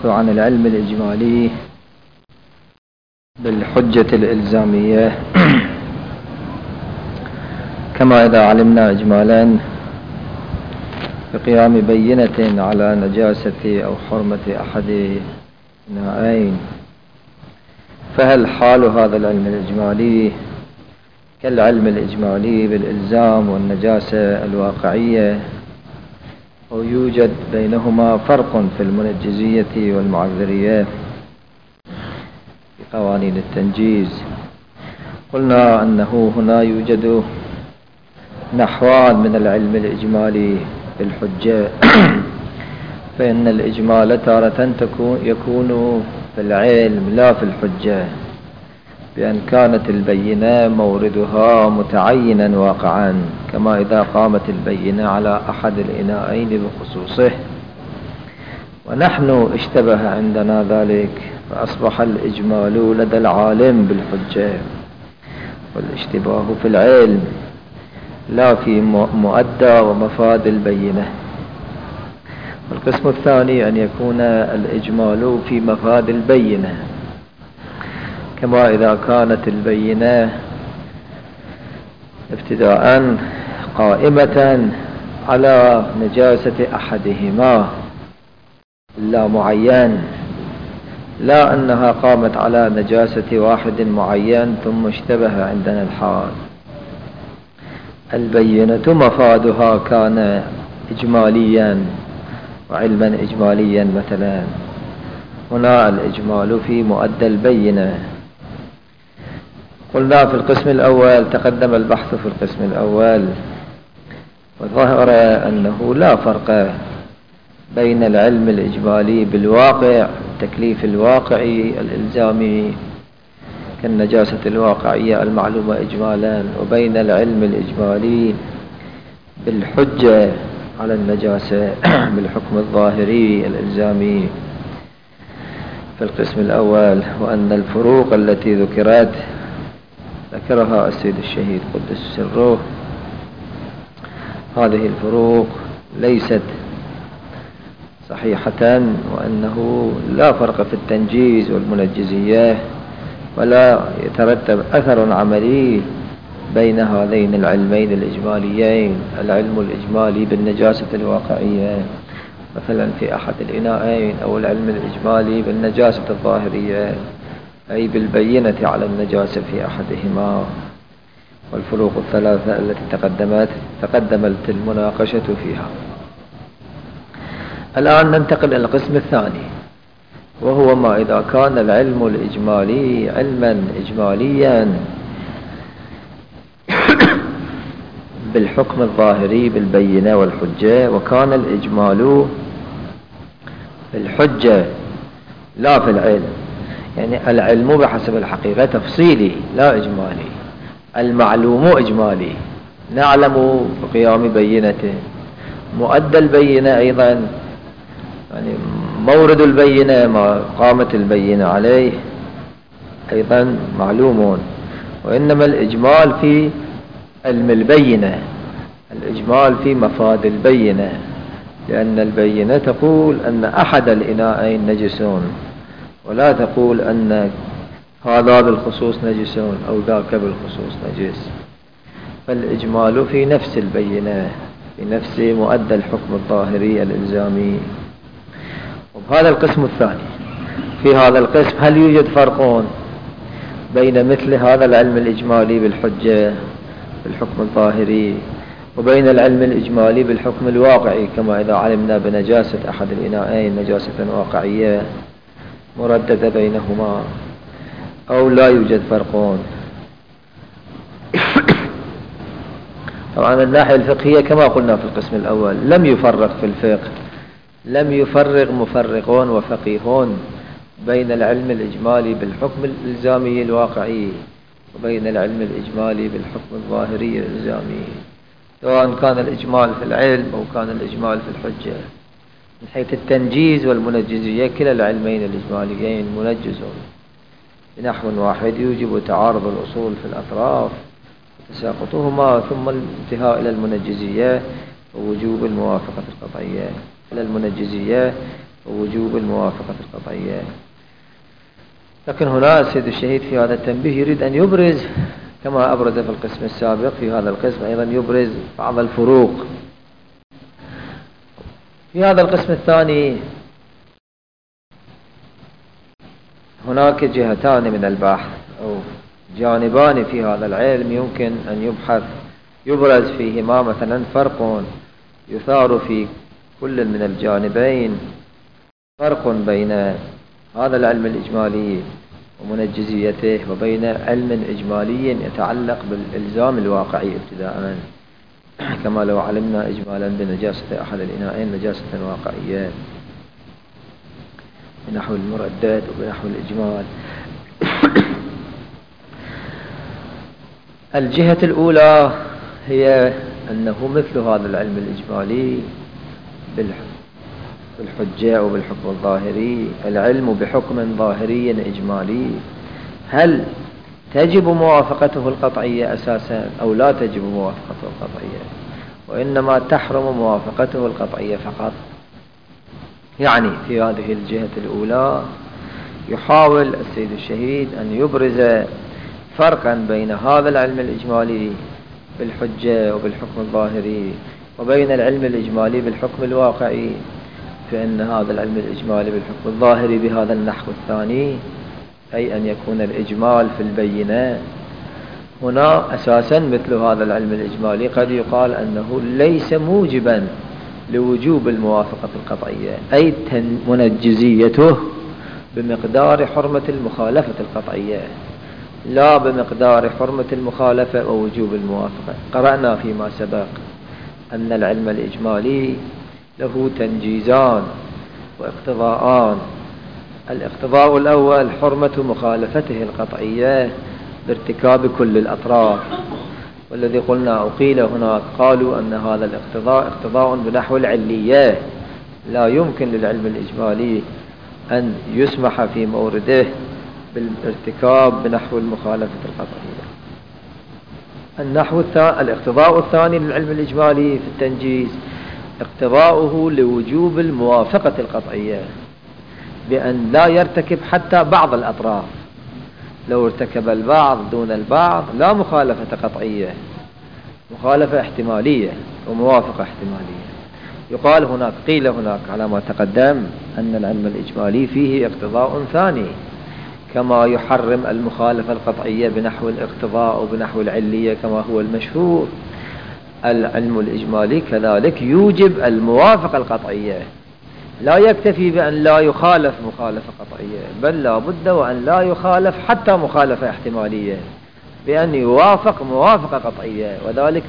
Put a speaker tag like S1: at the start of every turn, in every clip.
S1: عن العلم الإجمالي بالحجة الإلزامية. كما إذا علمنا إجمالا بقيام بينة على نجاسة أو حرمة أحد إناءين، فهل حال هذا العلم الإجمالي كالعلم الإجمالي بالإلزام والنجاسة الواقعية، أو يوجد بينهما فرق في المنجزية والمعذرية في قوانين التنجيز؟ قلنا أنه هنا يوجد نحوان من العلم الإجمالي بالحجة. فإن الإجمال تارة يكون في العلم لا في الحجة، بأن كانت البينة موردها متعينا واقعا، كما إذا قامت البينة على أحد الإناءين بخصوصه، ونحن اشتبه عندنا ذلك فأصبح الإجمال لدى العالم بالحجة، والاشتباه في العلم لا في مؤدى ومفاد البينة. والقسم الثاني أن يكون الإجمال في مفاد البينة، كما إذا كانت البينة ابتداء قائمة على نجاسة أحدهما لا معين، لا أنها قامت على نجاسة واحد معين ثم اشتبه عندنا الحال. البينة مفادها كان إجماليا وعلما إجماليا مثلا، هنا الإجمال في مؤدى البينة. قلنا في القسم الأول، تقدم البحث في القسم الأول، وظهر أنه لا فرق بين العلم الإجمالي بالواقع، التكليف الواقعي الإلزامي كالنجاسة الواقعية المعلومة إجمالا، وبين العلم الإجمالي بالحجة على النجاسة بالحكم الظاهري الإلزامي في القسم الأول. وأن الفروق التي ذكرها السيد الشهيد قدس سره، هذه الفروق ليست صحيحة، وأنه لا فرق في التنجيز والمنجزية، ولا يترتب أثر عملي بين هذين العلمين الإجماليين، العلم الإجمالي بالنجاسة الواقعية مثلا في أحد الإناءين، أو العلم الإجمالي بالنجاسة الظاهرية أي بالبينة على النجاسة في أحدهما. والفروق الثلاثة التي تقدمت المناقشة فيها. الآن ننتقل إلى القسم الثاني، وهو ما إذا كان العلم الإجمالي علما إجماليا بالحكم الظاهري بالبينة والحجة، وكان الإجمال بالحجة لا في العلم. يعني العلم بحسب الحقيقة تفصيلي لا إجمالي، المعلوم إجمالي، نعلم بقيام بينته، مؤدى البينة أيضا، يعني مورد البينة ما قامت البينة عليه أيضا معلوم. وإنما الإجمال في علم البينة، الإجمال في مفاد البينة، لأن البينة تقول أن أحد الإناءين نجسون، ولا تقول أن هذا بالخصوص نجسون أو ذاك بالخصوص نجس. فالإجمال في نفس البينة، في نفس مؤدى الحكم الظاهري الإلزامي. وبهذا القسم الثاني، في هذا القسم هل يوجد فرق بين مثل هذا العلم الإجمالي بالحجة بالحكم الظاهري وبين العلم الإجمالي بالحكم الواقعي، كما إذا علمنا بنجاسة أحد الإناءين نجاسة واقعية مرددة بينهما، أو لا يوجد فرق؟ طبعا من الناحية الفقهية كما قلنا في القسم الأول، لم يفرق في الفقه، لم يفرق مفرقون وفقيهون بين العلم الإجمالي بالحكم الإلزامي الواقعي وبين العلم الإجمالي بالحكم الظاهري الإلزامي، سواء كان الإجمال في العلم أو كان الإجمال في الحجة. من حيث التنجيز والمنجزية كلا العلمين الإجماليين منجزون بنحو واحد، يوجب تعارض الأصول في الأطراف وتساقطهما، ثم الانتهاء إلى المنجزية ووجوب الموافقة القطعية. إلى المنجزية ووجوب الموافقة القطعية. لكن هنا السيد الشهيد في هذا التنبيه يريد أن يبرز كما أبرز في القسم السابق، في هذا القسم أيضا يبرز بعض الفروق. في هذا القسم الثاني هناك جهتان من البحث أو جانبان في هذا العلم يمكن أن يبرز فيهما مثلا فرق يثار في كل من الجانبين، فرق بين هذا العلم الإجمالي ومنجزيته وبين علم إجمالي يتعلق بالإلزام الواقعي ابتداء، كما لو علمنا إجمالا بنجاسة أحد الإناءين نجاسة واقعية بنحو المردد وبنحو الإجمال. الجهة الأولى هي أنه مثل هذا العلم الإجمالي بالحجة وبالحكم الظاهري، العلم بحكم ظاهري إجمالي، هل تجب موافقته القطعية أساسا أو لا تجب موافقته القطعية، وإنما تحرم موافقته القطعية فقط. يعني في هذه الجهة الأولى يحاول السيد الشهيد أن يبرز فرقا بين هذا العلم الإجمالي بالحجة وبالحكم الظاهري وبين العلم الإجمالي بالحكم الواقعي، فإن هذا العلم الإجمالي بالحكم الظاهري بهذا النحو الثاني، أي أن يكون الإجمال في البينة هنا أساسا مثل هذا العلم الإجمالي قد يقال أنه ليس موجبا لوجوب الموافقة القطعية، أي منجزيته بمقدار حرمة المخالفة القطعية لا بمقدار حرمة المخالفة ووجوب الموافقة. قرأنا فيما سبق أن العلم الإجمالي له تنجيزان واقتضاءان. الاقتضاء الأول حرمة مخالفته القطعية بارتكاب كل الأطراف، والذي قلنا أو قيل هناك قالوا أن هذا الاقتضاء اقتضاء بنحو العلية، لا يمكن للعلم الإجمالي أن يسمح في مورده بالارتكاب بنحو المخالفة القطعية. الاقتضاء الثاني للعلم الإجمالي في التنجيز اقتضاؤه لوجوب الموافقة القطعية بأن لا يرتكب حتى بعض الأطراف، لو ارتكب البعض دون البعض لا مخالفة قطعية، مخالفة احتمالية وموافقة احتمالية. يقال هناك قيل هناك على ما تقدم أن العلم الإجمالي فيه اقتضاء ثاني، كما يحرم المخالفة القطعية بنحو الاقتضاء وبنحو العلية كما هو المشهور، العلم الإجمالي كذلك يوجب الموافقة القطعية، لا يكتفي بأن لا يخالف مخالفة قطعية، بل لا بد وأن لا يخالف حتى مخالفة احتمالية، بأن يوافق موافقة قطعية، وذلك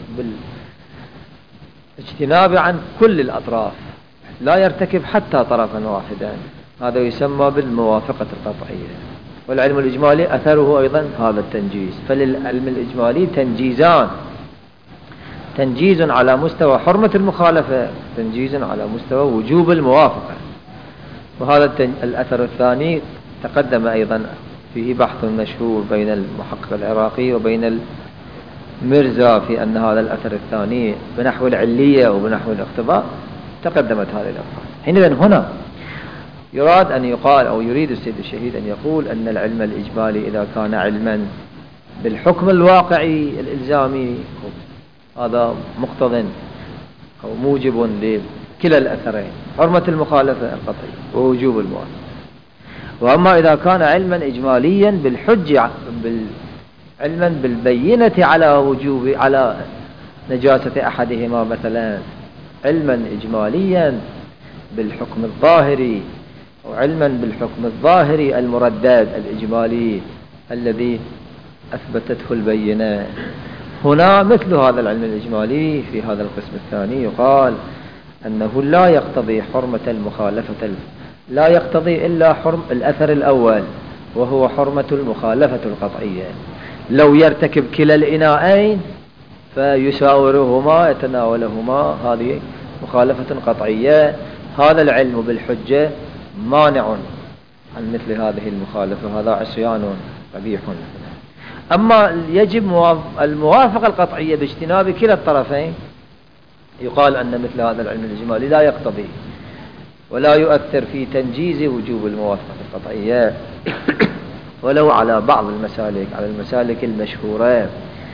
S1: بالاجتناب عن كل الأطراف، لا يرتكب حتى طرفا واحدا، هذا يسمى بالموافقة القطعية. والعلم الإجمالي أثره أيضا هذا التنجيز. فللعلم الإجمالي تنجيزان، تنجيز على مستوى حرمة المخالفة، تنجيز على مستوى وجوب الموافقة. وهذا الأثر الثاني تقدم أيضا فيه بحث مشهور بين المحقق العراقي وبين المرزا في أن هذا الأثر الثاني بنحو العلية وبنحو الاقتضاء، تقدمت هذه الأبحاث. حينئذ هنا يراد أن يقال أو يريد السيد الشهيد أن يقول أن العلم الإجمالي إذا كان علما بالحكم الواقعي الإلزامي هذا مقتضٍ أو موجب لكلا الأثرين، حرمة المخالفة القطعية ووجوب الموافقة. وأما إذا كان علما إجماليا بالحجة علما بالبينة على نجاسة أحدهما، مثلا علما إجماليا بالحكم الظاهري أو علما بالحكم الظاهري المردد الإجمالي الذي أثبتته البينة، هنا مثل هذا العلم الإجمالي في هذا القسم الثاني يقال أنه لا يقتضي حرمة المخالفة، لا يقتضي إلا حرم الأثر الأول وهو حرمة المخالفة القطعية. لو يرتكب كلا الإناءين فيساورهما يتناولهما، هذه مخالفة قطعية، هذا العلم بالحجة مانع عن مثل هذه المخالفة، هذا عصيان قبيح. أما يجب الموافقة القطعية باجتناب كلا الطرفين، يقال أن مثل هذا العلم الإجمالي لا يقتضي ولا يؤثر في تنجيز وجوب الموافقة القطعية ولو على بعض المسالك، على المسالك المشهورة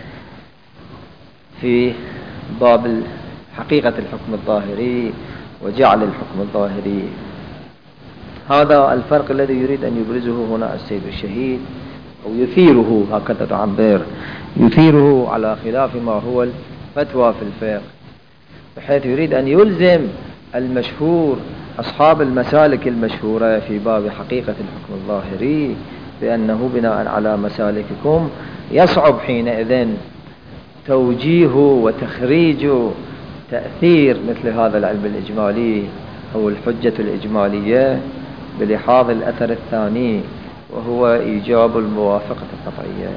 S1: في باب حقيقة الحكم الظاهري وجعل الحكم الظاهري. هذا الفرق الذي يريد أن يبرزه هنا السيد الشهيد، أو يثيره، هكذا تعبير، يثيره على خلاف ما هو الفتوى في الفقه، بحيث يريد أن يلزم المشهور أصحاب المسالك المشهورة في باب حقيقة الحكم الظاهري بأنه بناء على مسالككم يصعب حينئذ توجيه وتخريج تأثير مثل هذا العلم الإجمالي أو الحجة الإجمالية بلحاظ الأثر الثاني وهو إيجاب الموافقة القطعية.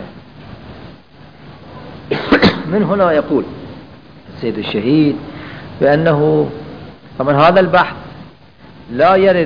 S1: من هنا يقول السيد الشهيد بأنه طبعا هذا البحث لا يرد.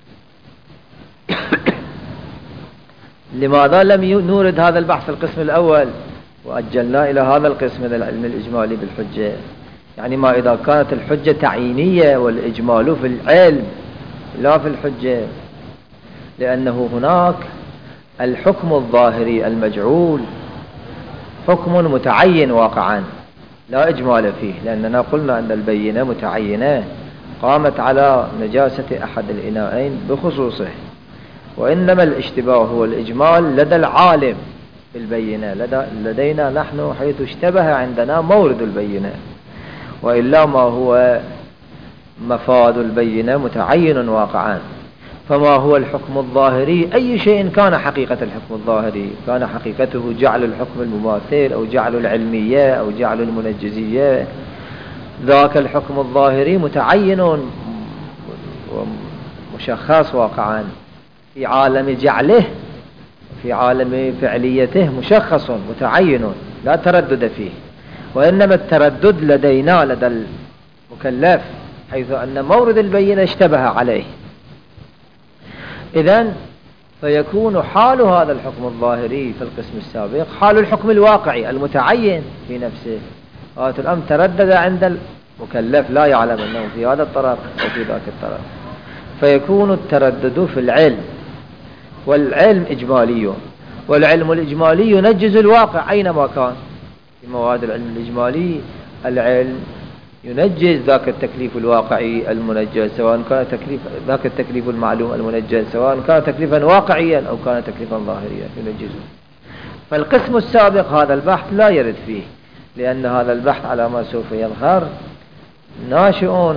S1: لماذا لم نورد هذا البحث في القسم الأول وأجلنا إلى هذا القسم من العلم الإجمالي بالحجة؟ يعني ما إذا كانت الحجة تعيينية والإجمال في العلم لا في الحجة، لأنه هناك الحكم الظاهري المجعول حكم متعين واقعا لا إجمال فيه، لأننا قلنا أن البينة متعينة قامت على نجاسة أحد الإناءين بخصوصه، وإنما الاشتباه هو الإجمال لدى العالم بالبينة، لدينا نحن حيث اشتبه عندنا مورد البينة، وإلا ما هو مفاد البينة متعين واقعا. فما هو الحكم الظاهري؟ أي شيء كان حقيقة الحكم الظاهري، كان حقيقته جعل الحكم المماثل أو جعل العلمية أو جعل المنجزية، ذاك الحكم الظاهري متعين ومشخص واقعا في عالم جعله، في عالم فعليته مشخص متعين لا تردد فيه، وإنما التردد لدينا لدى المكلف حيث أن مورد البينة اشتبه عليه. إذن فيكون حال هذا الحكم الظاهري في القسم السابق حال الحكم الواقعي المتعين في نفسه، هذا الأمر تردد عند المكلف لا يعلم أنه في هذا الطرف أو في ذاك الطرف، فيكون التردد في العلم، والعلم إجمالي، والعلم الإجمالي ينجز الواقع أينما كان. في مواد العلم الإجمالي العلم ينجز ذاك التكليف الواقعي المنجز، سواء كان ذاك التكليف المعلوم المنجز سواء كان تكليفا واقعيا أو كان تكليفا ظاهريا ينجزه. فالقسم السابق هذا البحث لا يرد فيه، لأن هذا البحث على ما سوف يظهر ناشئ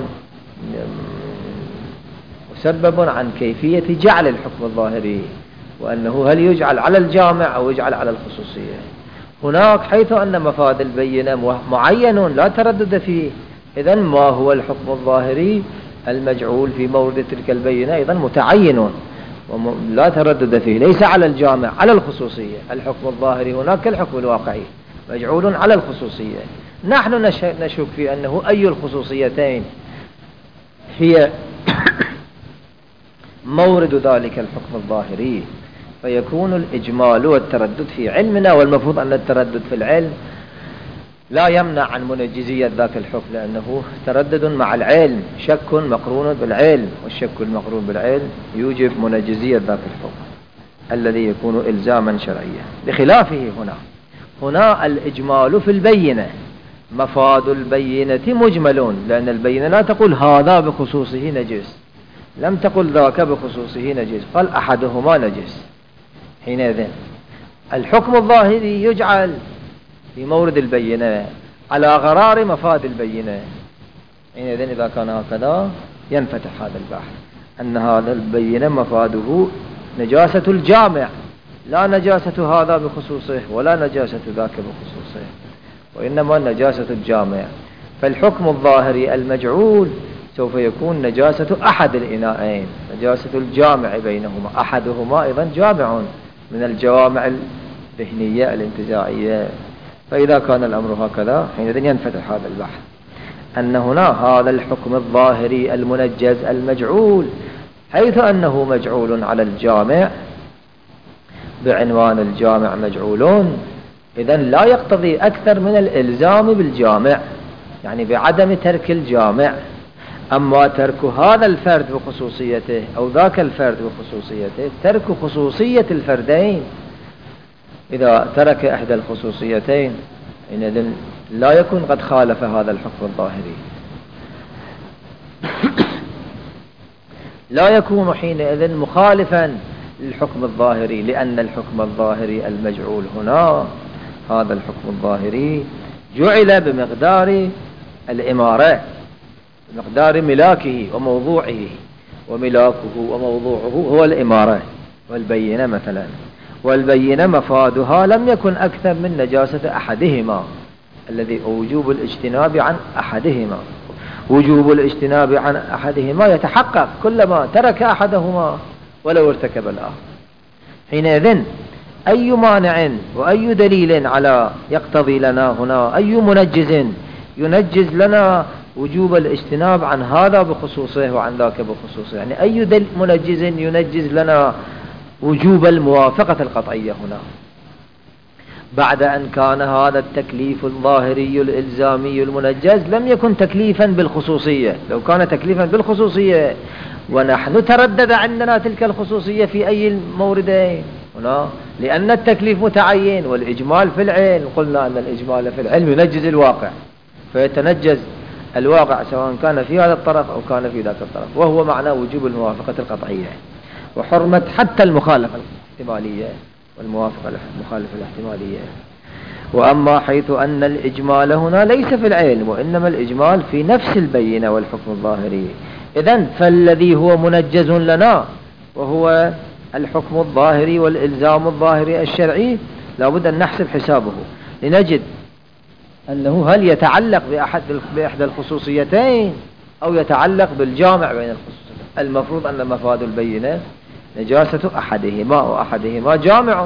S1: مسبب عن كيفية جعل الحكم الظاهري، وأنه هل يجعل على الجامع أو يجعل على الخصوصية. هناك حيث أن مفاد البينة معين لا تردد فيه، إذن ما هو الحكم الظاهري المجعول في مورد تلك البينة إذن متعين لا تردد فيه، ليس على الجامع على الخصوصية. الحكم الظاهري هناك الحكم الواقعي مجعول على الخصوصية. نحن نشك في أنه أي الخصوصيتين هي مورد ذلك الحكم الظاهري، فيكون الإجمال والتردد في علمنا، والمفروض أن التردد في العلم لا يمنع عن منجزية ذاك الحكم، لأنه تردد مع العلم شك مقرون بالعلم، والشك المقرون بالعلم يوجب منجزية ذاك الحكم الذي يكون إلزاما شرعيا. بخلافه هنا الإجمال في البينة مفاد البينة مجمل، لأن البينة لا تقول هذا بخصوصه نجس، لم تقل ذاك بخصوصه نجس، قال أحدهما نجس. حينئذ الحكم الظاهري يجعل في مورد البينة على غرار مفاد البينة. حينئذ إذا كان هكذا ينفتح هذا البحث أن هذا البينة مفاده نجاسة الجامع، لا نجاسة هذا بخصوصه ولا نجاسة ذاك بخصوصه، وإنما نجاسة الجامع. فالحكم الظاهري المجعول سوف يكون نجاسة أحد الإناءين، نجاسة الجامع بينهما، أحدهما أيضا جامع من الجوامع الذهنية الانتزاعية. فإذا كان الأمر هكذا حينئذ ينفتح هذا البحث أن هنا هذا الحكم الظاهري المنجز المجعول حيث أنه مجعول على الجامع بعنوان الجامع مجعولون، إذن لا يقتضي أكثر من الإلزام بالجامع، يعني بعدم ترك الجامع. أما ترك هذا الفرد بخصوصيته أو ذاك الفرد بخصوصيته، ترك خصوصية الفردين، إذا ترك إحدى الخصوصيتين حينئذ لا يكون قد خالف هذا الحكم الظاهري، لا يكون حينئذ مخالفا للحكم الظاهري، لأن الحكم الظاهري المجعول هنا، هذا الحكم الظاهري جعل بمقدار الإمارة، بمقدار ملاكه وموضوعه، وملاكه وموضوعه هو الإمارة والبينة مثلا، والبينة مفادها لم يكن أكثر من نجاسة أحدهما، الذي وجوب الاجتناب عن أحدهما. وجوب الاجتناب عن أحدهما يتحقق كلما ترك أحدهما ولو ارتكب الآخر. حينئذ أي مانع وأي دليل على يقتضي لنا هنا، أي منجز ينجز لنا وجوب الاجتناب عن هذا بخصوصه وعن ذاك بخصوصه، يعني أي منجز ينجز لنا وجوب الموافقة القطعية هنا، بعد أن كان هذا التكليف الظاهري الإلزامي المنجز لم يكن تكليفا بالخصوصية. لو كان تكليفا بالخصوصية ونحن تردد عندنا تلك الخصوصية في أي الموردين هنا، لأن التكليف متعين والإجمال في العلم، قلنا أن الإجمال في العلم ينجز الواقع، فيتنجز الواقع سواء كان في هذا الطرف أو كان في ذاك الطرف، وهو معنى وجوب الموافقة القطعية وحرمة حتى المخالفة الاحتمالية والموافقة المخالفة الاحتمالية. وأما حيث أن الإجمال هنا ليس في العلم وإنما الإجمال في نفس البينة والحكم الظاهري، إذن فالذي هو منجز لنا وهو الحكم الظاهري والإلزام الظاهري الشرعي لابد أن نحسب حسابه لنجد أنه هل يتعلق بإحدى الخصوصيتين أو يتعلق بالجامع بين الخصوصيتين. المفروض أن مفاد البينة نجاسة أحدهما وأحدهما جامع،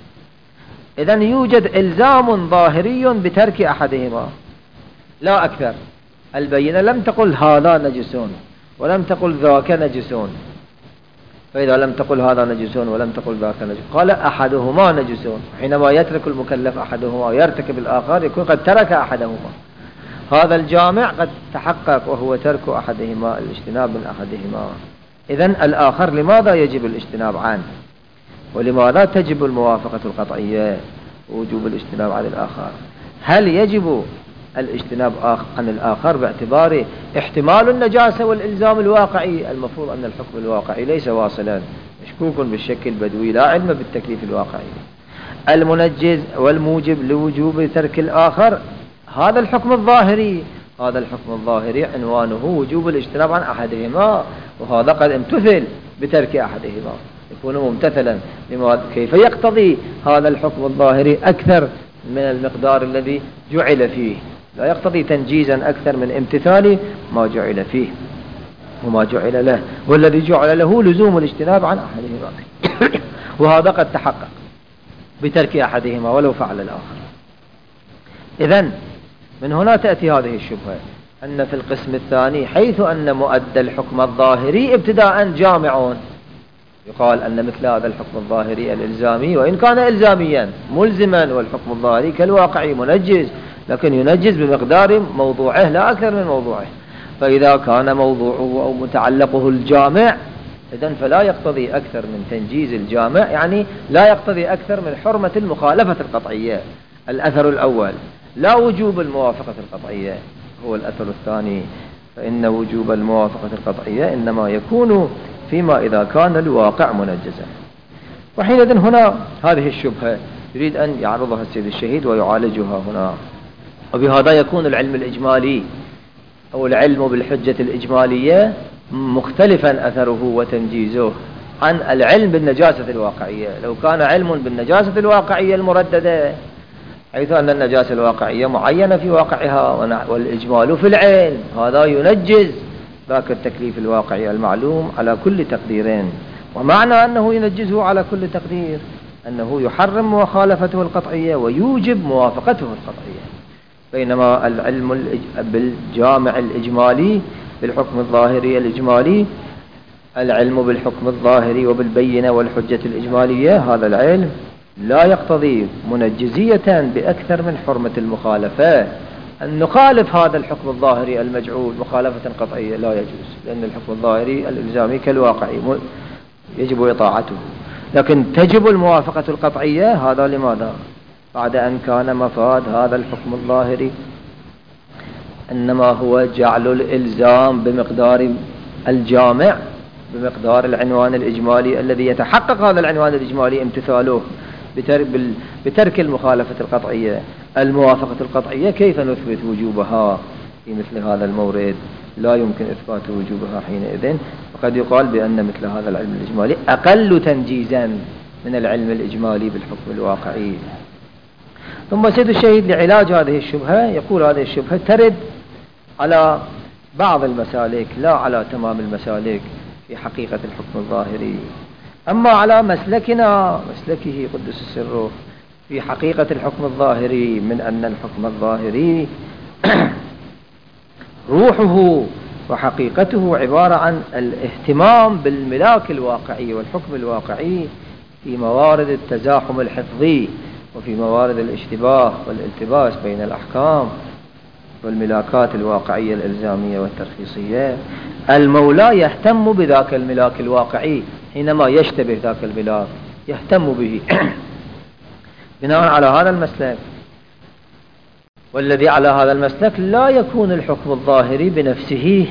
S1: إذن يوجد إلزام ظاهري بترك أحدهما لا أكثر. البينة لم تقل هذا نجسون ولم تقل ذاك نجسون، فإذا لم تقل هذا نجسون ولم تقل ذاك نجسون قال أحدهما نجسون، حينما يترك المكلف أحدهما ويرتكب الآخر يكون قد ترك أحدهما، هذا الجامع قد تحقق وهو ترك أحدهما، الاجتناب من أحدهما. إذن الآخر لماذا يجب الاجتناب عنه، ولماذا تجب الموافقة القطعية ووجوب الاجتناب عن الآخر؟ هل يجب الاجتناب عن الآخر باعتبار احتمال النجاسة والإلزام الواقعي؟ المفروض أن الحكم الواقعي ليس واصلا، مشكوك بالشك البدوي، لا علم بالتكليف الواقعي. المنجز والموجب لوجوب ترك الآخر هذا الحكم الظاهري، هذا الحكم الظاهري عنوانه وجوب الاجتناب عن أحدهما، وهذا قد امتثل بترك أحدهما، يكون ممتثلا. كيف يقتضي هذا الحكم الظاهري أكثر من المقدار الذي جعل فيه؟ لا يقتضي تنجيزا أكثر من امتثال ما جعل فيه وما جعل له، والذي جعل له لزوم الاجتناب عن أحدهما وهذا قد تحقق بترك أحدهما ولو فعل الآخر. إذن من هنا تأتي هذه الشبهة أن في القسم الثاني حيث أن مؤدى الحكم الظاهري ابتداء جامعون، يقال أن مثل هذا الحكم الظاهري الإلزامي وإن كان إلزاميا ملزما والحكم الظاهري كالواقعي منجز، لكن ينجز بمقدار موضوعه لا أكثر من موضوعه، فإذا كان موضوعه أو متعلقه الجامع إذن فلا يقتضي أكثر من تنجيز الجامع، يعني لا يقتضي أكثر من حرمة المخالفة القطعية. الأثر الأول لا وجوب الموافقة القطعية، هو الأثر الثاني فإن وجوب الموافقة القطعية إنما يكون فيما إذا كان الواقع منجزا. وحينئذ هنا هذه الشبهة يريد أن يعرضها السيد الشهيد ويعالجها هنا، وبهذا يكون العلم الإجمالي أو العلم بالحجة الإجمالية مختلفا أثره وتنجيزه عن العلم بالنجاسة الواقعية. لو كان علم بالنجاسة الواقعية المرددة حيث أن النجاسة الواقعية معينة في واقعها والإجمال في العلم، هذا ينجز ذاك التكليف الواقعي المعلوم على كل تقديرين، ومعنى أنه ينجزه على كل تقدير أنه يحرم مخالفته القطعية ويوجب موافقته القطعية. بينما العلم بالجامع الإجمالي بالحكم الظاهري الإجمالي، العلم بالحكم الظاهري وبالبينة والحجة الإجمالية، هذا العلم لا يقتضي منجزية بأكثر من حرمة المخالفة، أن نخالف هذا الحكم الظاهري المجعول مخالفة قطعية لا يجوز، لأن الحكم الظاهري الإلزامي كالواقعي يجب إطاعته، لكن تجب الموافقة القطعية. هذا لماذا؟ بعد أن كان مفاد هذا الحكم الظاهري إنما هو جعل الإلزام بمقدار الجامع، بمقدار العنوان الإجمالي الذي يتحقق هذا العنوان الإجمالي امتثاله بترك المخالفة القطعية. الموافقة القطعية كيف نثبت وجوبها في مثل هذا المورد؟ لا يمكن إثبات وجوبها حينئذ، وقد يقال بأن مثل هذا العلم الإجمالي أقل تنجيزا من العلم الإجمالي بالحكم الواقعي. ثم سيد الشهيد لعلاج هذه الشبهة يقول هذه الشبهة ترد على بعض المسالك لا على تمام المسالك في حقيقة الحكم الظاهري، أما على مسلكنا مسلكه قدس سره في حقيقة الحكم الظاهري من أن الحكم الظاهري روحه وحقيقته عبارة عن الاهتمام بالملاك الواقعي والحكم الواقعي في موارد التزاحم الحفظي وفي موارد الاشتباه والالتباس بين الأحكام والملاكات الواقعية الإلزامية والترخيصية. المولى يهتم بذاك الملاك الواقعي حينما يشتبه ذاك الملاك يهتم به بناء على هذا المسلك، والذي على هذا المسلك لا يكون الحكم الظاهري بنفسه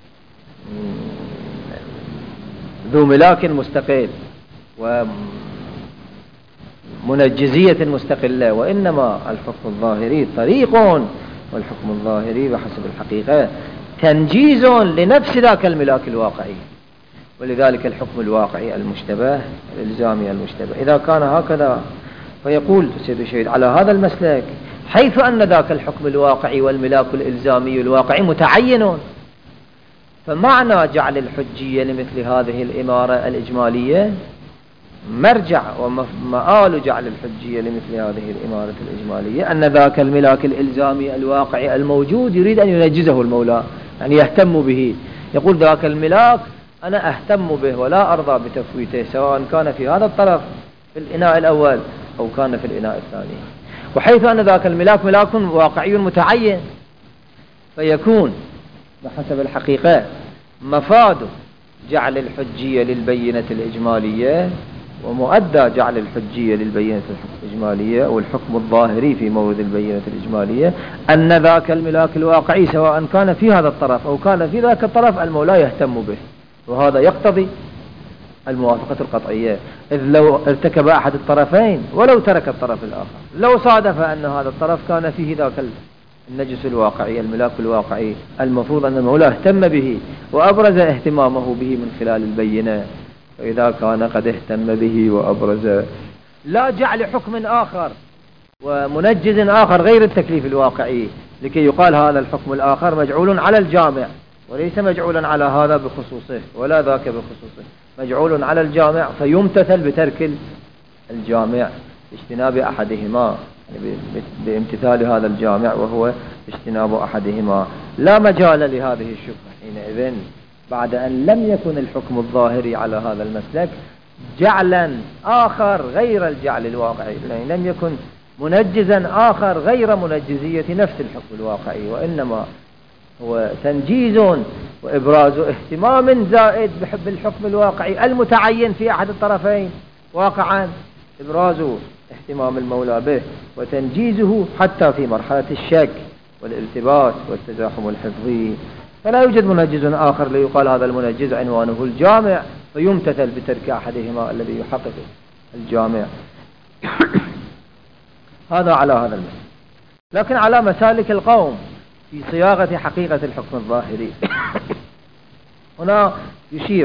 S1: ذو ملاك مستقل ومنجزية مستقلة، وإنما الحكم الظاهري طريق، والحكم الظاهري بحسب الحقيقة تنجيز لنفس ذاك الملاك الواقعي. ولذلك الحكم الواقعي المشتبه الإلزامي المشتبه إذا كان هكذا فيقول سيد الشهيد على هذا المسلك حيث أن ذاك الحكم الواقعي والملاك الإلزامي الواقعي متعين، فمعنى جعل الحجية لمثل هذه الإمارة الإجمالية مرجع ومآل جعل الحجية لمثل هذه الإمارة الإجمالية أن ذاك الملاك الإلزامي الواقعي الموجود يريد أن ينجزه المولى، يعني يهتم به، يقول ذاك الملاك أنا أهتم به ولا أرضى بتفويته سواء كان في هذا الطرف في الإناء الأول أو كان في الإناء الثاني. وحيث أن ذاك الملاك ملاك واقعي متعين فيكون بحسب الحقيقة مفاد جعل الحجية للبينة الإجمالية ومؤدى جعل الحجية للبينة الإجمالية أو الحكم الظاهري في مورد البينة الإجمالية أن ذاك الملاك الواقعي سواء كان في هذا الطرف أو كان في ذاك الطرف المولى يهتم به، وهذا يقتضي الموافقة القطعية، إذ لو ارتكب أحد الطرفين ولو ترك الطرف الآخر لو صادف أن هذا الطرف كان فيه ذاك النجس الواقعي الملاك الواقعي المفروض أن المولى اهتم به وأبرز اهتمامه به من خلال البينة، فإذا كان قد اهتم به وأبرز لا جعل حكم آخر ومنجز آخر غير التكليف الواقعي لكي يقال هذا الحكم الآخر مجعول على الجامع وليس مجعولا على هذا بخصوصه ولا ذاك بخصوصه، مجعول على الجامع فيمتثل بترك الجامع باجتناب أحدهما، يعني بامتثال هذا الجامع وهو اجتناب أحدهما. لا مجال لهذه الشبهة حينئذ بعد أن لم يكن الحكم الظاهري على هذا المسلك جعلا آخر غير الجعل الواقعي، يعني لم يكن منجزا آخر غير منجزية نفس الحكم الواقعي، وإنما هو تنجيز وإبراز اهتمام زائد بحب الحكم الواقعي المتعين في أحد الطرفين واقعا، إبراز اهتمام المولى به وتنجيزه حتى في مرحلة الشك والالتباس والتزاحم الحفظي، فلا يوجد منجز آخر ليقال هذا المنجز عنوانه الجامع فيمتثل بترك أحدهما الذي يحقق الجامع. هذا على هذا المسلك. لكن على مسالك القوم في صياغة حقيقة الحكم الظاهري هنا يشير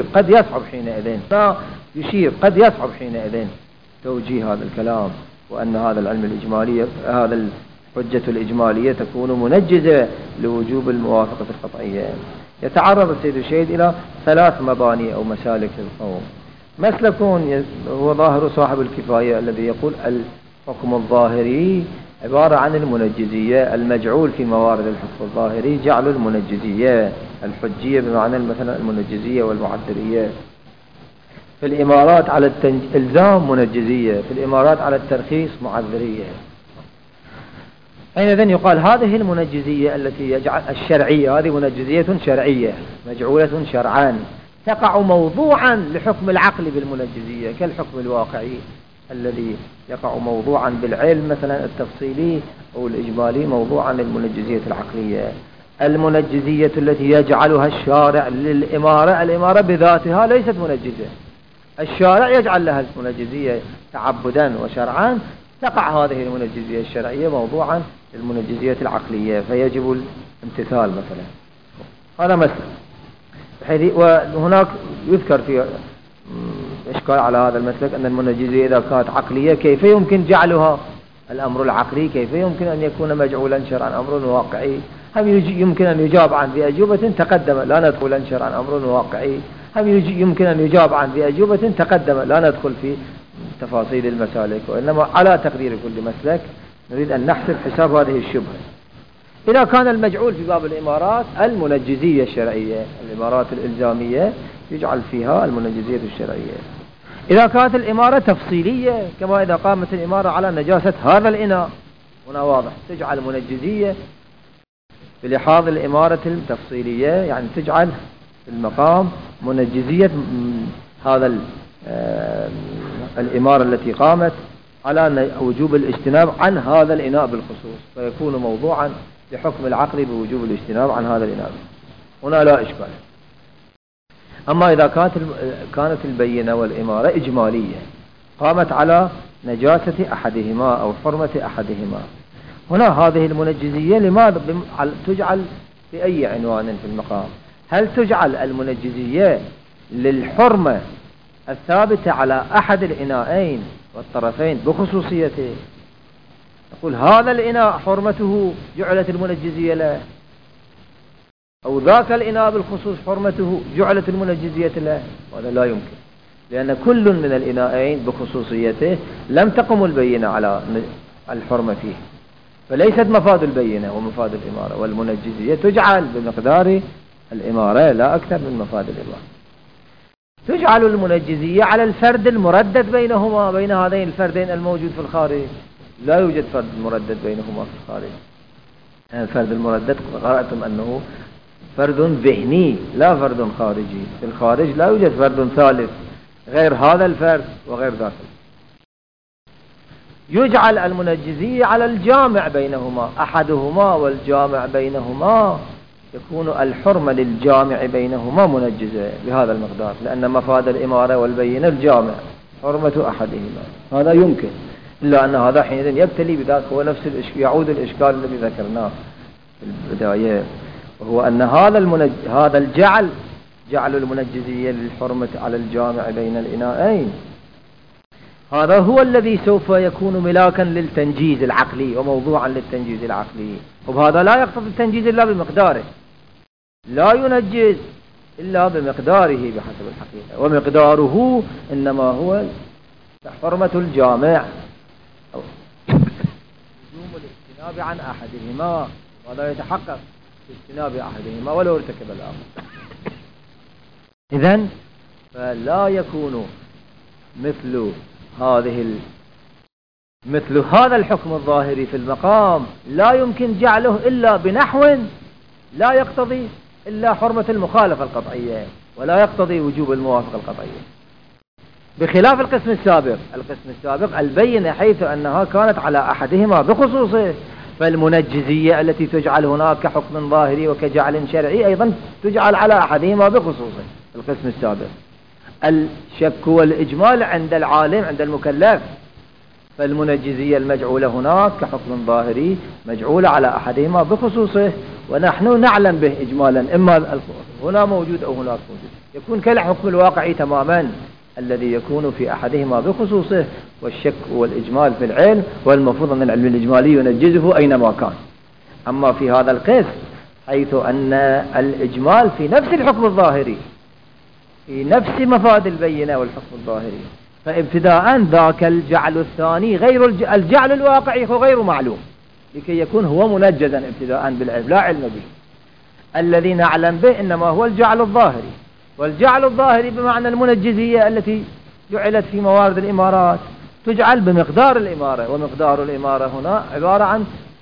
S1: قد يصعب حينئذ توجيه هذا الكلام، وأن هذا العلم الإجمالي هذا الحجة الإجمالية تكون منجزة لوجوب الموافقة القطعية. يتعرض السيد الشهيد إلى 3 مباني أو مسالك للقوم. مسلك هو ظاهر صاحب الكفاية الذي يقول الحكم الظاهري عبارة عن المنجزية، المجعول في موارد الحكم الظاهري جعل المنجزية الحجية بمعنى مثلا المنجزية والمعذرية. في الإمارات على الإلزام منجزية، في الإمارات على الترخيص معذرية. حينئذ يقال هذه المنجزية التي يجعل الشرعية، هذه منجزية شرعية مجعولة شرعان، تقع موضوعا لحكم العقل بالمنجزية، كالحكم الواقعي الذي يقع موضوعا بالعلم مثلا التفصيلي أو الإجمالي موضوعا للمنجزية العقلية. المنجزية التي يجعلها الشارع للإمارة، الإمارة بذاتها ليست منجزة، الشارع يجعل لها المنجزية تعبدا وشرعا، تقع هذه المنجزية الشرعية موضوعا للمنجزية العقلية، فيجب الامتثال مثلا. هذا مثلا. وهناك يذكر في إشكال على هذا المسلك أن المنجزية إذا كانت عقلية كيف يمكن جعلها الأمر العقلي، كيف يمكن أن يكون مجعولا شرعا أمر واقعي؟ هم يمكن أن يجاب عن بأجوبة تقدم، لا ندخل شرعا أمر واقعي. هم يمكن أن يجاب عن بأجوبة تقدم، لا ندخل في تفاصيل المسالك، وإنما على تقدير كل مسلك نريد أن نحسب حساب هذه الشبهة. إذا كان المجعول في باب الإمارات المنجزية الشرعية، الإمارات الإلزامية يجعل فيها المنجزية الشرعية. إذا كانت الإمارة تفصيلية، كما إذا قامت الإمارة على نجاسة هذا الإناء، هنا واضح تجعل منجزية بلحاظ الإمارة التفصيلية، يعني تجعل المقام منجزية هذا الإمارة التي قامت على وجوب الاجتناب عن هذا الإناء بالخصوص، فيكون موضوعا لحكم العقل بوجوب الاجتناب عن هذا الإناء، هنا لا إشكال. أما إذا كانت البينة والإمارة إجمالية قامت على نجاسة أحدهما أو حرمة أحدهما، هنا هذه المنجزية لماذا تجعل بأي عنوان في المقام؟ هل تجعل المنجزية للحرمة الثابتة على أحد الإناءين والطرفين بخصوصيته، نقول هذا الإناء حرمته جعلت المنجزية له، أو ذاك الإناء بالخصوص حرمته جعلت المنجزية له؟ هذا لا يمكن، لأن كل من الإناءين بخصوصيته لم تقم البينة على الحرمة فيه، فليست مفاد البينة ومفاد الإمارة، والمنجزية تجعل بمقدار الإمارة لا أكثر من مفاد الإمارة. تجعل المنجزية على الفرد المردد بينهما، بين هذين الفردين الموجود في الخارج، لا يوجد فرد مردد بينهما في الخارج. الفرد المردد قرأتم أنه فرد ذهني لا فرد خارجي، في الخارج لا يوجد فرد ثالث غير هذا الفرد وغير ذاك. يجعل المنجزية على الجامع بينهما أحدهما، والجامع بينهما يكون الحرمة للجامع بينهما منجزة بهذا المقدار، لأن مفاد الإمارة والبينة الجامع حرمة أحدهما، هذا يمكن، إلا أن هذا حينئذ يبتلي بذلك هو نفس يعود الإشكال الذي ذكرناه في البداية، وهو أن هذا جعل المنجزية للحرمة على الجامع بين الإناءين، هذا هو الذي سوف يكون ملاكا للتنجيز العقلي وموضوعا للتنجيز العقلي، وهذا لا يقتضي التنجيز إلا بمقداره، لا ينجز إلا بمقداره بحسب الحقيقة، ومقداره إنما هو حرمة الجامع أو لزوم الاجتناب عن أحدهما، وهذا يتحقق باجتناب أحدهما ولو ارتكب الآخر. إذن فلا يكون مثل هذا الحكم الظاهري في المقام لا يمكن جعله إلا بنحو لا يقتضي إلا حرمة المخالفة القطعية، ولا يقتضي وجوب الموافقة القطعية، بخلاف القسم السابق البينة، حيث أنها كانت على أحدهما بخصوصه، فالمنجزية التي تجعل هناك كحكم ظاهري وكجعل شرعي أيضا تجعل على أحدهما بخصوصه في القسم السابق. الشك والإجمال عند العالم عند المكلف، فالمنجزية المجعولة هناك كحكم ظاهري مجعولة على أحدهما بخصوصه، ونحن نعلم به إجمالا، إما هنا موجود أو هناك موجود، يكون كالحكم الواقعي تماما الذي يكون في أحدهما بخصوصه، والشك والإجمال في العلم، والمفروض أن العلم الإجمالي ينجزه أينما كان. أما في هذا القسم حيث أن الإجمال في نفس الحكم الظاهري، في نفس مفاد البينة والحكم الظاهري، فابتداء ذاك الجعل الثاني غير الجعل الواقعي هو غير معلوم، لكي يكون هو منجزا ابتداء بالعلم لا علم به. الذي نعلم به إنما هو الجعل الظاهري، والجعل الظاهري بمعنى المنجزية التي جعلت في موارد الإمارات تجعل بمقدار الإمارة، ومقدار الإمارة هنا عبارة عن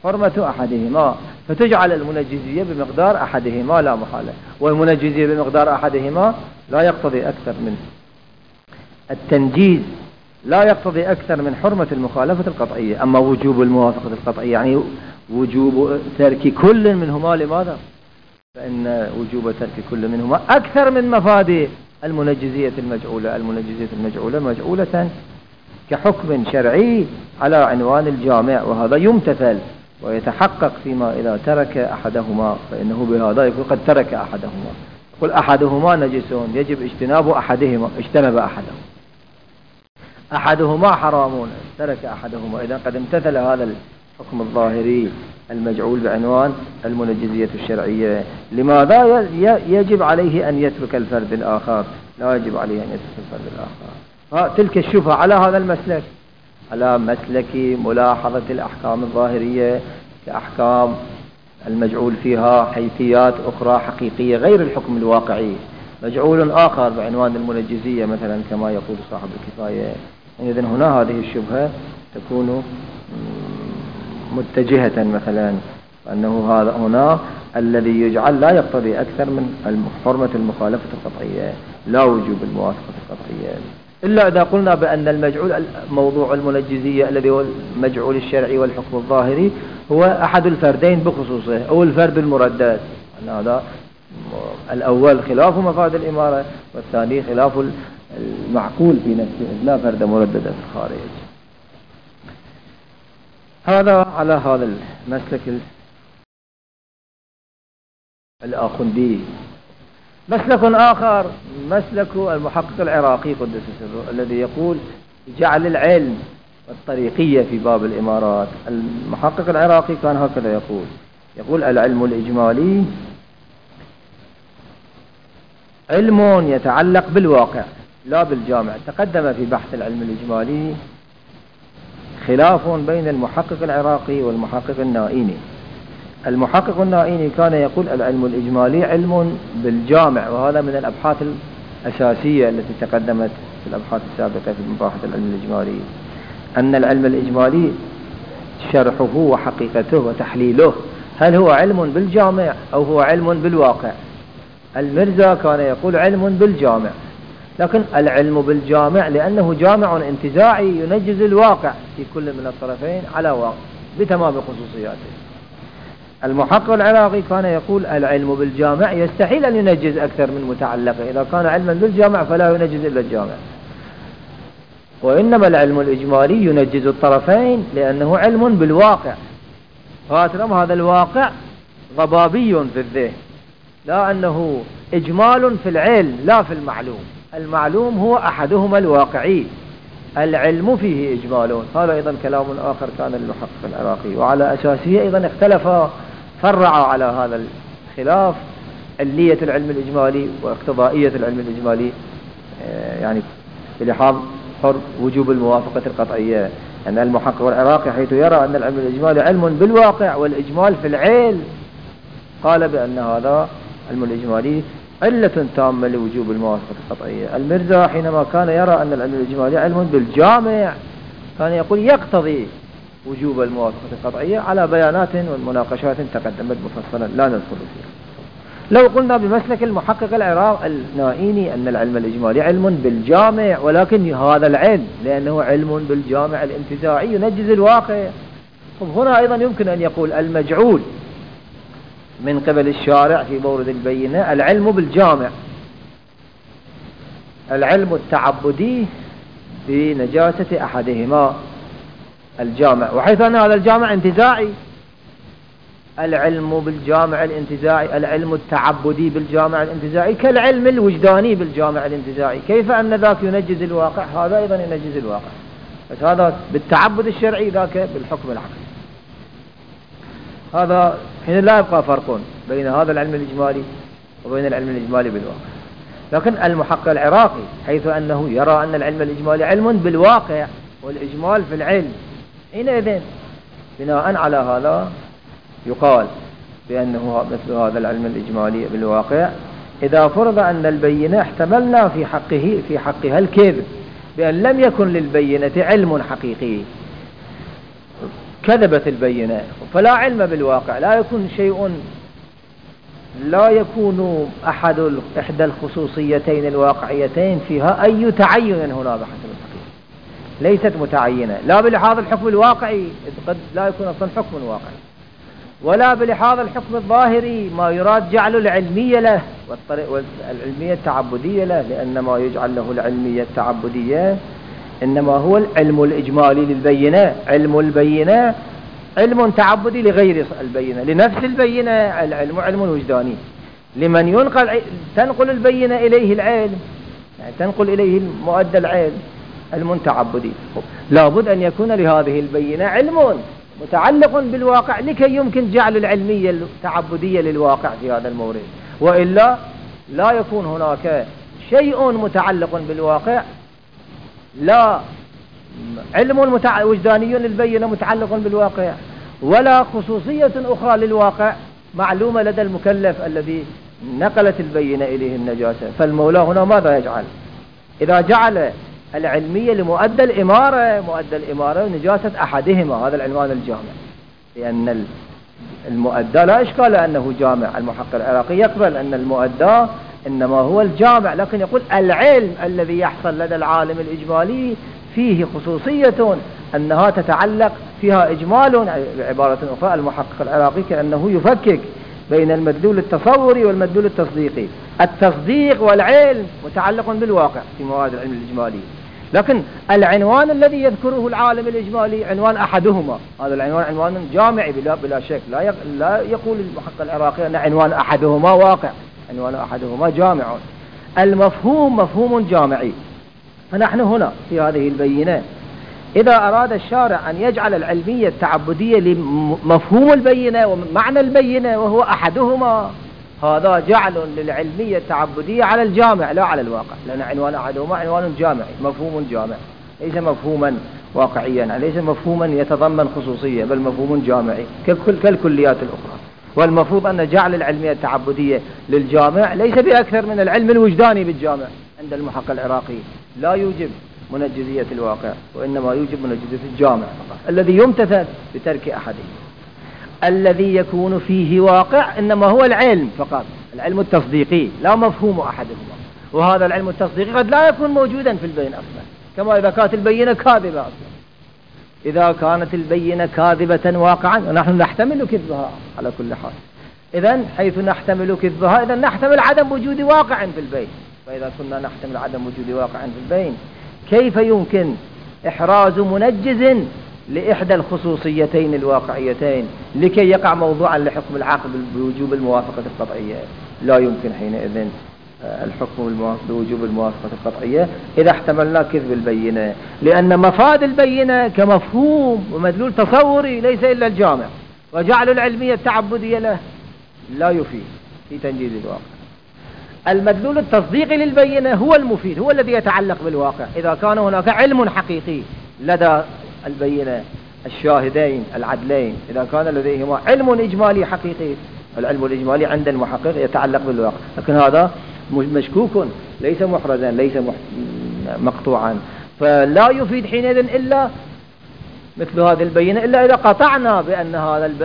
S2: حرمة أحدهما، فتجعل المنجزية بمقدار أحدهما لا محالة، والمنجزية بمقدار أحدهما لا يقتضي أكثر من التنجيز، لا يقتضي أكثر من حرمة المخالفة القطعية. أما وجوب الموافقة القطعية يعني وجوب ترك كل منهما، لماذا؟ فإن وجوب ترك كل منهما أكثر من مفاد المنجزية المجعولة. المنجزية المجعولة مجعولة كحكم شرعي على عنوان الجامع، وهذا يمتثل ويتحقق فيما إذا ترك أحدهما، فإنه بهذا يقول قد ترك أحدهما، يقول أحدهما نجسون يجب اجتناب أحدهما، اجتنب أحدهما، أحدهما حرامون ترك أحدهما، إذا قد امتثل هذا الحكم الظاهري المجعول بعنوان المنجزية الشرعية. لماذا يجب عليه أن يترك الفرد الآخر؟ لا يجب عليه أن يترك الفرد الآخر. تلك الشبهة على هذا المسلك، على مسلك ملاحظة الأحكام الظاهرية كأحكام المجعول فيها حيثيات أخرى حقيقية غير الحكم الواقعي، مجعول آخر بعنوان المنجزية مثلا كما يقول صاحب الكفاية. إذن هنا هذه الشبهة تكون متجهة مثلا، أنه هذا هنا الذي يجعل لا يقتضي أكثر من حرمة المخالفة القطعية، لا وجوب الموافقة القطعية، إلا إذا قلنا بأن المجعول موضوع المنجزية الذي هو المجعول الشرعي والحكم الظاهري هو أحد الفردين بخصوصه، أو الفرد المردد، أن هذا الأول خلاف مفاد الإمارة، والثاني خلاف المعقول في نفسه، لا فرد مردد في الخارج. هذا على هذا المسلك الآخندي. مسلك آخر مسلك المحقق العراقي قدس سره، الذي يقول جعل العلم والطريقية في باب الإمارات. المحقق العراقي كان هكذا يقول العلم الإجمالي علم يتعلق بالواقع لا بالجامع. تقدم في بحث العلم الإجمالي خلاف بين المحقق العراقي والمحقق النائيني. المحقق النائيني كان يقول العلم الإجمالي علم بالجامع، وهذا من الأبحاث الأساسية التي تقدمت في الأبحاث السابقة في مباحث العلم الإجمالي، أن العلم الإجمالي شرحه وحقيقته وتحليله هل هو علم بالجامع أو هو علم بالواقع. المرزا كان يقول علم بالجامع، لكن العلم بالجامع لأنه جامع انتزاعي ينجز الواقع في كل من الطرفين على واقع بتمام خصوصياته. المحقق العراقي كان يقول العلم بالجامع يستحيل أن ينجز أكثر من متعلقه، إذا كان علما بالجامع فلا ينجز إلا الجامع، وإنما العلم الإجمالي ينجز الطرفين لأنه علم بالواقع. هذا الواقع ضبابي في الذهن، لا أنه إجمال في العلم لا في المعلوم. المعلوم هو أحدهما الواقعي، العلم فيه إجمال. هذا أيضا كلام آخر كان للمحقق العراقي، وعلى أساسه أيضا اختلف فرع على هذا الخلاف علية العلم الإجمالي واقتضائية العلم الإجمالي، يعني بلحاظ وجوب الموافقة القطعية. أن المحقق العراقي حيث يرى أن العلم الإجمالي علم بالواقع والإجمال في العلم، قال بأن هذا علم الإجمالي علة تامة لوجوب الموافقة القطعية. المرزا حينما كان يرى أن العلم الإجمالي علم بالجامع كان يقول يقتضي وجوب الموافقة القطعية على بيانات ومناقشات تقدمت مفصلا لا ندخل فيها. لو قلنا بمسلك المحقق العراقي النائيني أن العلم الإجمالي علم بالجامع، ولكن هذا العلم لأنه علم بالجامع الانتزاعي ينجز الواقع، هنا أيضا يمكن أن يقول المجعول من قبل الشارع في مورد البينة العلم بالجامع، العلم التعبدي بنجاسة أحدهما الجامع، وحيث أن هذا الجامع انتزاعي، العلم بالجامع الانتزاعي، العلم التعبدي بالجامع الانتزاعي كالعلم الوجداني بالجامع الانتزاعي، كيف أن ذاك ينجز الواقع هذا أيضا ينجز الواقع، بس هذا بالتعبد الشرعي ذاك بالحكم العقلي. هذا حين لا يبقى فرق بين هذا العلم الإجمالي وبين العلم الإجمالي بالواقع. لكن المحقق العراقي حيث أنه يرى أن العلم الإجمالي علم بالواقع والإجمال في العلم، حينئذ بناء على هذا يقال بأنه مثل هذا العلم الإجمالي بالواقع إذا فرض أن البينة احتملنا في حقها الكذب بأن لم يكن للبينة علم حقيقي، كذبت البينة، فلا علم بالواقع، لا يكون إحدى الخصوصيتين الواقعيتين فيها أي تعين هنا بحسب الحقيقة، ليست متعينة لا بلحاظ الحكم الواقعي، قد لا يكون أصلا حكم واقعي، ولا بلحاظ الحكم الظاهري ما يراد جعل العلمية له والعلمية التعبدية له، لأن ما يجعل له العلمية التعبدية إنما هو العلم الإجمالي للبينة. علم البينة علم تعبدي لغير البينة، لنفس البينة العلم علم وجداني، لمن تنقل البينة إليه العلم، يعني تنقل إليه مؤدى العلم، علم تعبدي. لابد أن يكون لهذه البينة علم متعلق بالواقع لكي يمكن جعل العلمية التعبدية للواقع في هذا المورد، وإلا لا يكون هناك شيء متعلق بالواقع، لا علم وجداني للبينة متعلق بالواقع، ولا خصوصية أخرى للواقع معلومة لدى المكلف الذي نقلت البينة إليه النجاسة. فالمولى هنا ماذا يجعل؟ إذا جعل العلمية لمؤدى الإمارة نجاسة أحدهما، هذا العنوان الجامع، لأن المؤدى لا إشكال لأنه جامع، المحقق العراقي يقبل أن المؤدى إنما هو الجامع، لكن يقول العلم الذي يحصل لدى العالم الإجمالي فيه خصوصية أنها تتعلق فيها إجمال. بعبارة أخرى المحقق العراقي كأنه يفكك بين المدلول التصوري والمدلول التصديقي. التصديق والعلم متعلق بالواقع في مواد العلم الإجمالي، لكن العنوان الذي يذكره العالم الإجمالي عنوان أحدهما، هذا العنوان عنوان جامعي بلا شك، لا يقول المحقق العراقي أن عنوان أحدهما واقع، عنوان أحدهما جامع، المفهوم مفهوم جامعي. فنحن هنا في هذه البينة إذا أراد الشارع أن يجعل العلمية التعبدية لمفهوم البينة ومعنى البينة وهو أحدهما، هذا جعل للعلمية التعبدية على الجامع لا على الواقع، لأن عنوان أحدهما عنوان جامعي، مفهوم جامع، ليس مفهوما واقعيا، ليس مفهوما يتضمن خصوصية، بل مفهوم جامعي كالكليات الأخرى. والمفروض أن جعل العلمية التعبدية للجامع ليس بأكثر من العلم الوجداني بالجامع عند المحقق العراقي، لا يوجب منجزية الواقع، وإنما يوجب منجزية الجامع فقط الذي يمتثل بترك أحده. الذي يكون فيه واقع إنما هو العلم فقط، العلم التصديقي لا مفهوم أحدهما، وهذا العلم التصديقي قد لا يكون موجودا في البينة أصلا، كما إذا كانت البينة كاذبة أصلا. إذا كانت البينة كاذبة واقعا ونحن نحتمل كذبها على كل حال، إذن حيث نحتمل كذبها إذن نحتمل عدم وجود واقع في البين. فإذا كنا نحتمل عدم وجود واقع في البين، كيف يمكن إحراز منجز لإحدى الخصوصيتين الواقعيتين لكي يقع موضوعا لحكم العقل بوجوب الموافقة القطعية؟ لا يمكن حينئذ الحكم بوجوب الموافقة القطعية إذا احتملنا كذب البينة، لأن مفاد البينة كمفهوم ومدلول تصوري ليس إلا الجامع، وجعل العلمية التعبدية له لا يفيد في تنجيز الواقع. المدلول التصديقي للبينة هو المفيد، هو الذي يتعلق بالواقع. إذا كان هناك علم حقيقي لدى البينة الشاهدين العدلين، إذا كان لديهما علم إجمالي حقيقي، العلم الإجمالي عند المحقق يتعلق بالواقع، لكن هذا مشكوك ليس محرزا ليس مقطوعا، فلا يفيد حينئذ إلا مثل هذه البينة إلا إذا قطعنا بأن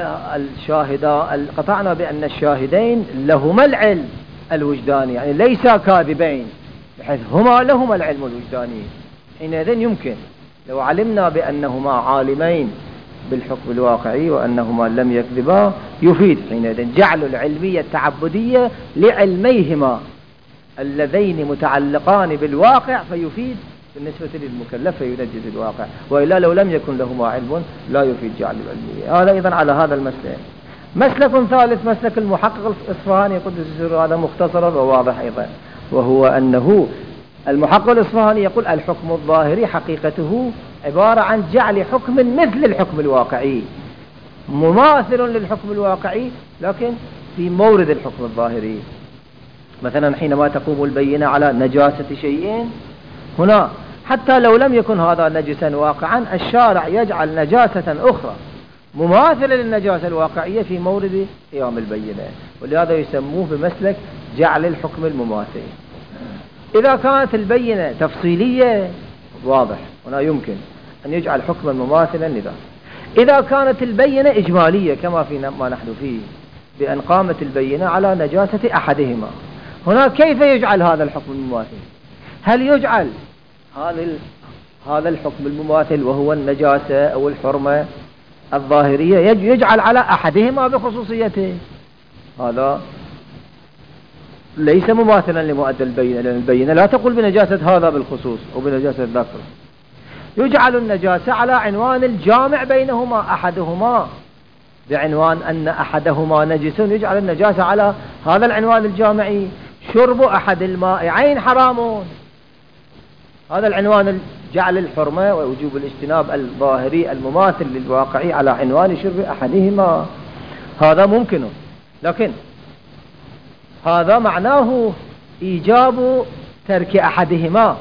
S2: قطعنا بأن الشاهدين لهما العلم الوجداني، يعني ليس كاذبين، بحيث هما لهما العلم الوجداني. حينئذ يمكن لو علمنا بأنهما عالمين بالحكم الواقعي وأنهما لم يكذبا، يفيد حينئذ جعل العلمية التعبدية لعلميهما اللذين متعلقان بالواقع، فيفيد بالنسبة للمكلف فينجز الواقع، وإلا لو لم يكن لهما علم لا يفيد جعل العلمية. هذا أيضا على هذا المسلك. مسلك ثالث مسلك المحقق الإصفهاني قدس سره، هذا مختصرا وواضح أيضا، وهو أنه المحقق الإصفهاني يقول الحكم الظاهري حقيقته عبارة عن جعل حكم مثل الحكم الواقعي، مماثل للحكم الواقعي لكن في مورد الحكم الظاهري. مثلا حينما تقوم البينة على نجاسة شيء هنا، حتى لو لم يكن هذا نجسا واقعا، الشارع يجعل نجاسة أخرى مماثلة للنجاسة الواقعية في مورد قيام البينة، ولهذا يسموه بمسلك جعل الحكم المماثل. إذا كانت البينة تفصيلية واضح هنا يمكن أن يجعل حكما مماثلا لذا. إذا كانت البينة إجمالية كما في ما نحن فيه، بأن قامت البينة على نجاسة أحدهما، هناك كيف يجعل هذا الحكم المماثل؟ هل يجعل هذا الحكم المماثل وهو النجاسة أو الحرمة الظاهرية يجعل على أحدهما بخصوصيته؟ هذا ليس مماثلا لمؤدى البينة، لأن البينة لا تقول بنجاسة هذا بالخصوص أو بنجاسة ذاك. يجعل النجاسة على عنوان الجامع بينهما أحدهما، بعنوان أن أحدهما نجس يجعل النجاسة على هذا العنوان الجامعي. شرب أحد المائعين حرام، هذا العنوان جعل الحرمة ووجوب الاجتناب الظاهري المماثل للواقعي على عنوان شرب أحدهما، هذا ممكن. لكن هذا معناه إيجاب ترك أحدهما،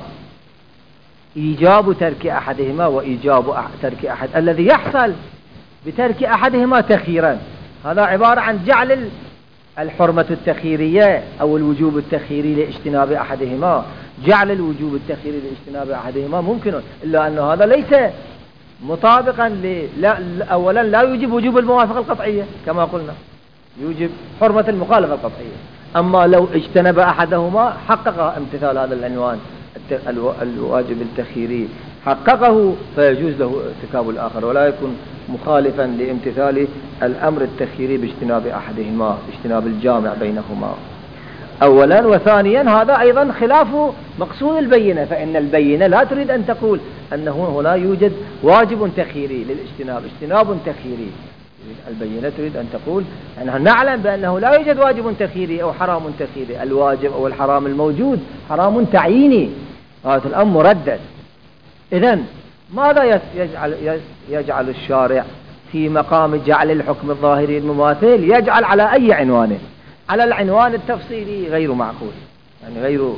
S2: إيجاب ترك أحدهما وإيجاب ترك أحد الذي يحصل بترك أحدهما تخيرا، هذا عبارة عن جعل الحرمة التخيرية أو الوجوب التخيري لاجتناب أحدهما، جعل الوجوب التخيري لاجتناب أحدهما ممكن، إلا أن هذا ليس مطابقا أولا لا يوجب وجوب الموافقة القطعية كما قلنا، يوجب حرمة المخالفة القطعية. أما لو اجتنب أحدهما حقق امتثال هذا العنوان الواجب التخيري، حققه فيجوز له ارتكاب الآخر ولا يكون مخالفا لامتثال الأمر التخيري باجتناب أحدهما، باجتناب الجامع بينهما أولا. وثانيا هذا أيضا خلاف مقصود البينة، فإن البينة لا تريد أن تقول أنه هنا يوجد واجب تخيري للاجتناب، اجتناب تخيري. البينة تريد أن تقول أنها نعلم بأنه لا يوجد واجب تخيري أو حرام تخيري، الواجب أو الحرام الموجود حرام تعييني، هذا الأمر مردد. إذن ماذا يجعل الشارع في مقام جعل الحكم الظاهري المماثل؟ يجعل على أي عنوان؟ على العنوان التفصيلي غير معقول، يعني غير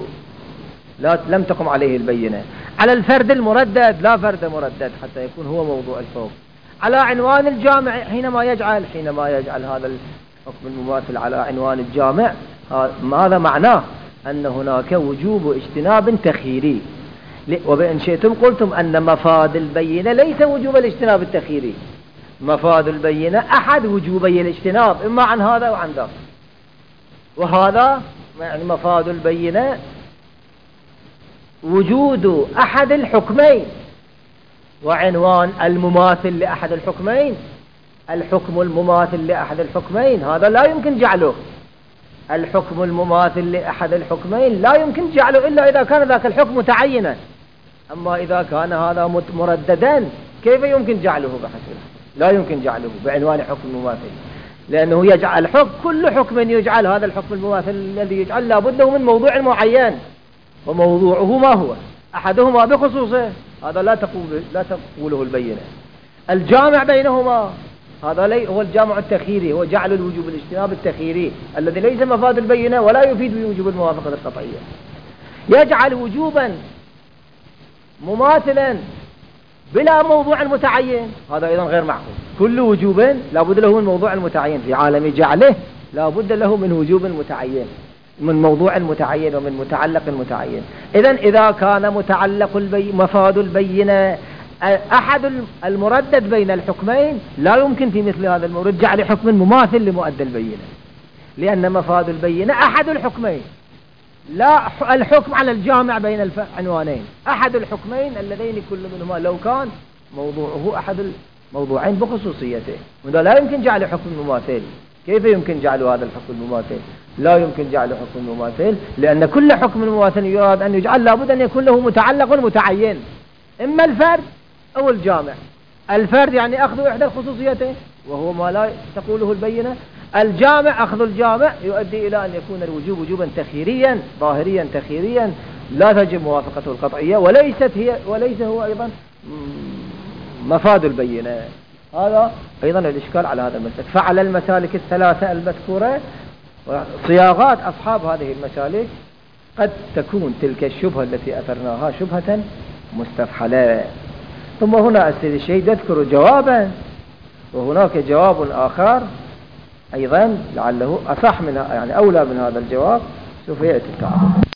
S2: لم تقم عليه البينة. على الفرد المردد لا فرد مردد حتى يكون هو موضوع الفوق. على عنوان الجامع حينما يجعل هذا الحكم المماثل على عنوان الجامع، ماذا معناه؟ أن هناك وجوب اجتناب تخيري، وبإن شئتم قلتم أن مفاد البينة ليس وجوب الاجتناب التخيري، مفاد البينة أحد وجوبي الاجتناب، إما عن هذا وعن ذاك. وهذا يعني مفاد البينة وجود أحد الحكمين، وعنوان المماثل لأحد الحكمين، الحكم المماثل لأحد الحكمين هذا لا يمكن جعله، الحكم المماثل لأحد الحكمين لا يمكن جعله إلا إذا كان ذاك الحكم متعينا. أما إذا كان هذا مرددا كيف يمكن جعله بحسبه؟ لا يمكن جعله بعنوان حكم مماثل، لأنه يجعل كل حكم يجعل هذا الحكم المماثل الذي يجعل لابد له من موضوع معين، وموضوعه ما هو؟ أحدهما بخصوصه، هذا لا تقوله البينة. الجامع بينهما هذا هو الجامع التخيري، هو جعل الوجوب الاجتناب التخيري الذي ليس مفاد البينة ولا يفيد بوجوب الموافقة القطعية. يجعل وجوبا مماثلا بلا موضوع متعين، هذا أيضا غير معقول. كل وجوب لابد له من موضوع متعين، في عالم جعله لابد له من وجوب متعين، من موضوع متعين ومن متعلق متعين. إذن إذا كان متعلق مفاد البينة أحد المردد بين الحكمين، لا يمكن في مثل هذا المورد جعل حكم مماثل لمؤدى البينة، لأن مفاد البينة أحد الحكمين، لا الحكم على الجامع بين العنوانين، أحد الحكمين اللذين كل منهما لو كان موضوعه أحد الموضوعين بخصوصيته، وذا لا يمكن جعل حكم مماثل. كيف يمكن جعل هذا الحكم المماثل؟ لا يمكن جعل حكم مماثل، لأن كل حكم مماثل يراد أن يجعل لابد أن يكون له متعلق متعين، إما الفرد أو الجامع. الفرد يعني أخذ إحدى الخصوصيتين وهو ما لا تقوله البينة، الجامع أخذ الجامع يؤدي إلى أن يكون الوجوب وجوبا تخيريا ظاهريا تخيريا لا تجب موافقته القطعية، وليس هو أيضا مفاد البينة. هذا أيضا الإشكال على هذا المسلك. فعلى المسالك الثلاثة المذكورة وصياغات أصحاب هذه المسالك قد تكون تلك الشبهة التي أثرناها شبهة مستفحلة. ثم هنا السيد الشيخ يذكر جوابا، وهناك جواب آخر أيضا لعله أصح من يعني أولى من هذا الجواب، سوف يأتي التعرض.